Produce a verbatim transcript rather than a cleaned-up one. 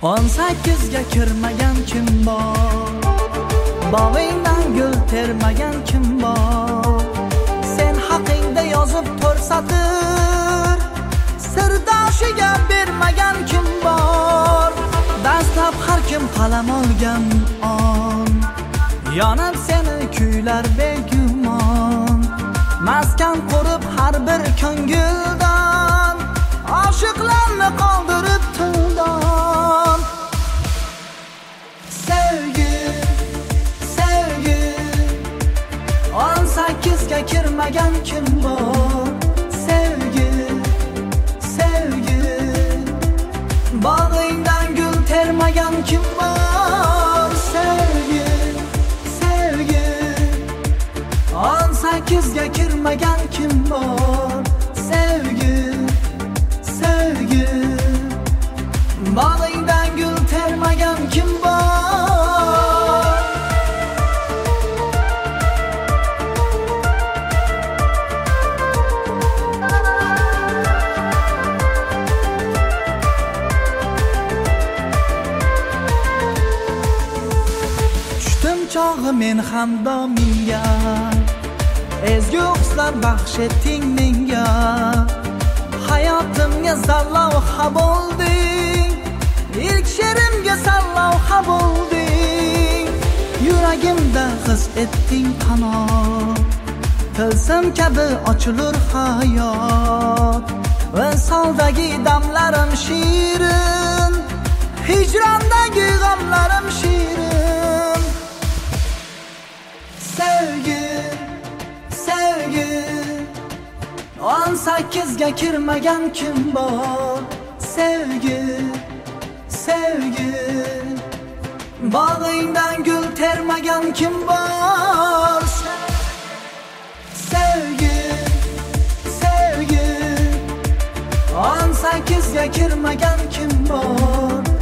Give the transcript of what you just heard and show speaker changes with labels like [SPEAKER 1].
[SPEAKER 1] o'n sakkizga kirmagan kim bor? Bog'ingdan gul termagan kim bor? Sen haqingda yozib to'rt satr sirdoshiga bermagan kim bor? Dastlab har kim qalam olgan on, yonib seni kuylar begumon. Maskan qurib har bir ko'ngildan, oshiqlarni qoldirib tildan. Sevgi, sevgi, o'n sakkizga kirmagan kim bor? Sevgi, sevgi, bog'ingdan gul termagan kim bor? Sevgi, sevgi, o'n sakkizga kirmagan kim bor? Sevgi, sevgi, bog'ingdan gul termagan kim bor? Tushdim chog'i men ham domingga, ezgu hislar baxsh etding menga. Hayotimga sarlavha bo'lding, ilk she'rimga sarlavha bo'lding. Yuragimda his etding qanot, tilsim kabi ochilur hayot. Visoldagi damlarim shirin, hijrondagi g'amlarim shirin. Sevgi, sevgi, o'n sakkizga kirmagan kim bor? Sevgi, sevgi, bog'ingdan gul termagan kim bor? Sevgi, sevgi, o'n sakkizga kirmagan kim bor?